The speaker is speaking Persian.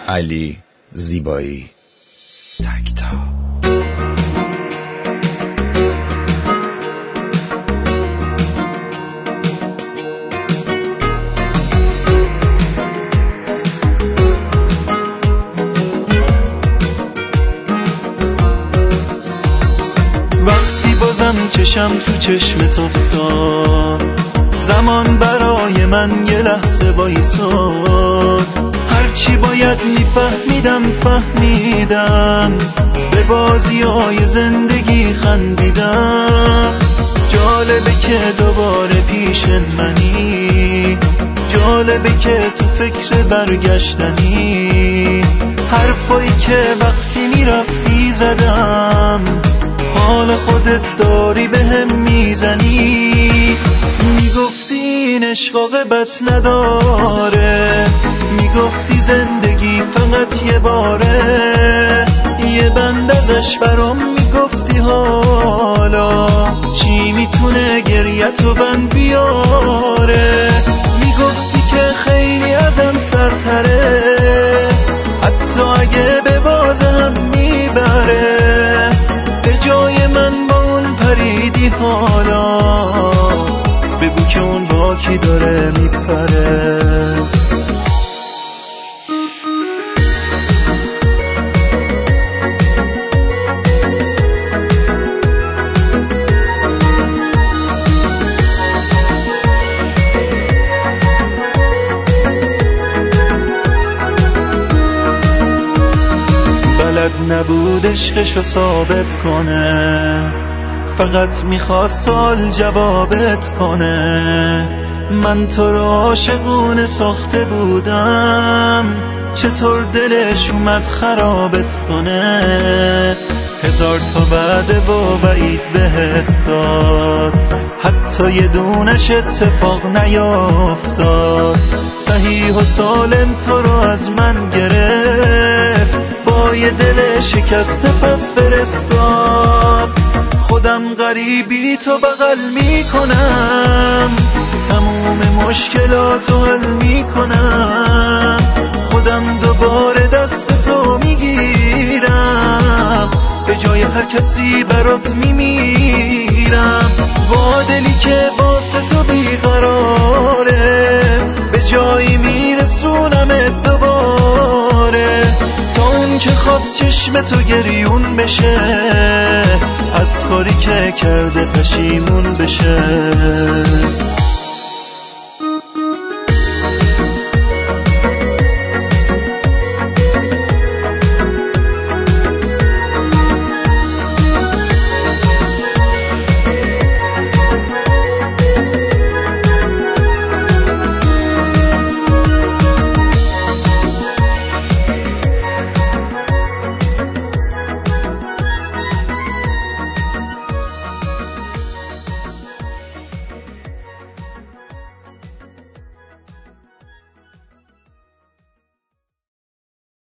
علی زیبایی. تکتا. وقتی بازم چشم تو چشمت افتاد، زمان برای من یه لحظه وایساد. هرچی باید میفهمیدم فهمیدم، به بازی‌های زندگی خندیدم. جالبه که دوباره پیش منی، جالبه که تو فکر برگشتنی. حرفایی که وقتی میرفتی زدم، حال خودت داری بهم میزنی. میگفتی این عشق عاقبت نداره، میگفتی زندگی فقط یه باره. یه بند ازش برام میگفتی حالا چی میتونه گریه‌تو بند بیاره. میگفتی که خیلی ازم سرتره، حتی اگه به باز هم میبره. به جای من با اون پریدی حالا، بگو که اون با کی داره میپره. بلد نبود عشقشو ثابت کنه، فقط میخواست سال جوابت کنه. من تو رو عاشقونه ساخته بودم، چطور دلش اومد خرابت کنه. هزار تا وعده و وعید بهت داد، حتی یه دونش اتفاق نیافتاد. صحیح و سالم تو رو از من گرفت، با یه دل شکسته پس فرستاد. خودم غریبی تو بغل میکنم، تموم مشکلاتو حل میکنم. خودم دوباره دست تو میگیرم، به جای هر کسی برات میمیرم. با دلی که واسه تو بیقراره، به جایی میرسونم دوباره. تا اون که خواست چشم تو گریون بشه، از کاری که کرده پشیمون بشه.